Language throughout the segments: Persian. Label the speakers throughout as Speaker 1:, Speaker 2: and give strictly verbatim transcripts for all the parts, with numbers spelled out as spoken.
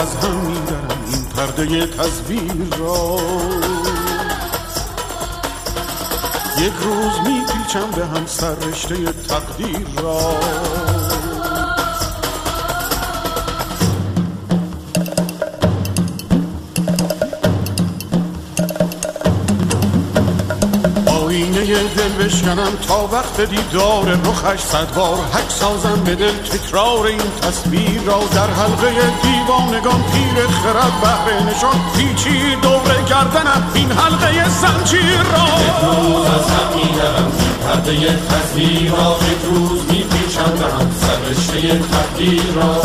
Speaker 1: از هم می‌درم این پرده تصویر را. یک روز میپیچم به هم سر رشته تقدیر را. آینه دل بشکنم تا وقت دیدار رخش صد بار حک سازم به دل تکرار این تصویر را. در حلقه دیوانگان پیر خرد بهره نشان پیچی دور گردنم این حلقه زنجیر را.
Speaker 2: یک روز از هم میدرم این پرده تصویر را. یک روز میپیچم به هم سر رشته تقدیر را.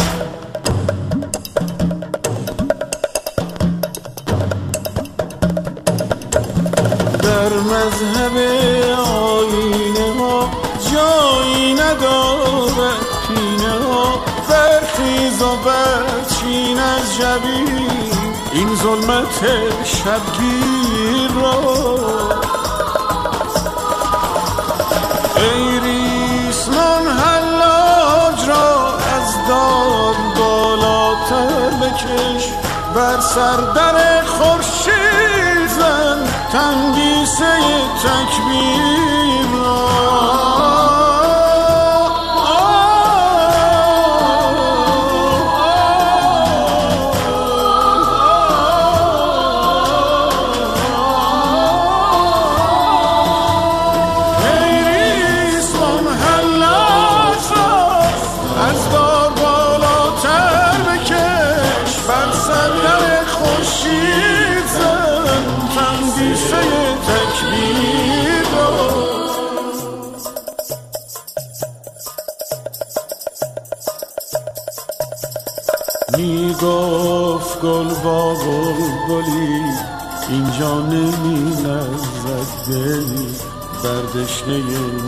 Speaker 1: در مذهب آینه ها جایی ندارد پینه ها. برخیز و برچین از جبین این ظلمت شبگیر را. ای ریسمان حلاج را از دار بالاتر بکش. بر سر در خورشید زن تندیسه تکبیر را. می گفت گل با بلبلی اینجا نمی لرزد دلی. بر دشنه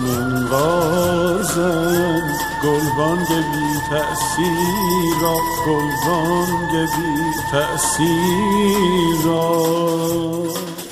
Speaker 1: منقارزن گلبانگ بی تأثیر را. گلبانگ بی تأثیر را.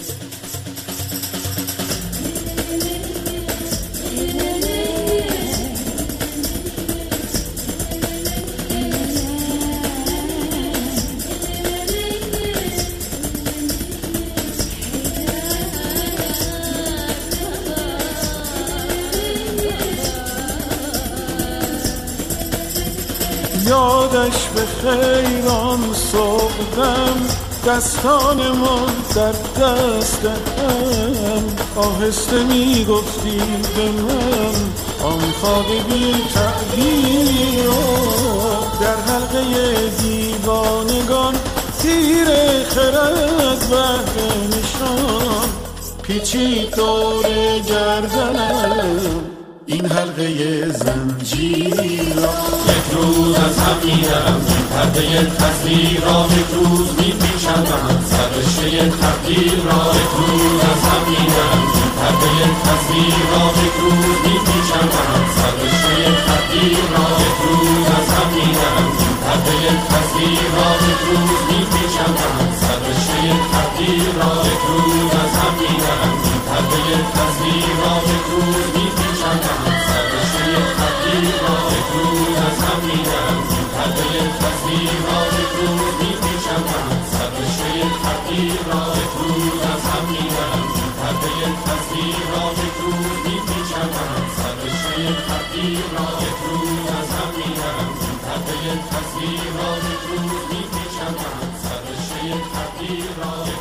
Speaker 1: یادش به خیران صبحدم دستانمان در دست هم. آهسته می گفتی به من آن خواب بی تعبیر. در حلقه دیوانگان تیر خرد بهره نشان پیچید دور گردنم این حلقه زنجیر را.
Speaker 2: یک روز از هم میدرم این پرده تصویر را. یک روز میپیچم به هم سر رشته تقدیر را. یک روز از هم میدرم این پرده تصویر را. یک روز میپیچم به هم سر رشته تقدیر را. یک روز از هم میدرم این پرده تصویر را. یک روز میپیچم به هم سر رشته تقدیر را. یک روز از هم میدرم این پرده تصویر را. یک روز میپیچم به هم سر رشته تقدیر را. یک روز از هم میدرم این پرده تصویر را. یک روز میپیچم به هم سر رشته تقدیر را. یک روز از هم میدرم این پرده تصویر را. یک روز میپیچم به هم سر رشته تقدیر را. یک روز از هم میدرم این پرده تصویر را. یک روز میپیچم به هم سر رشته تقدیر را.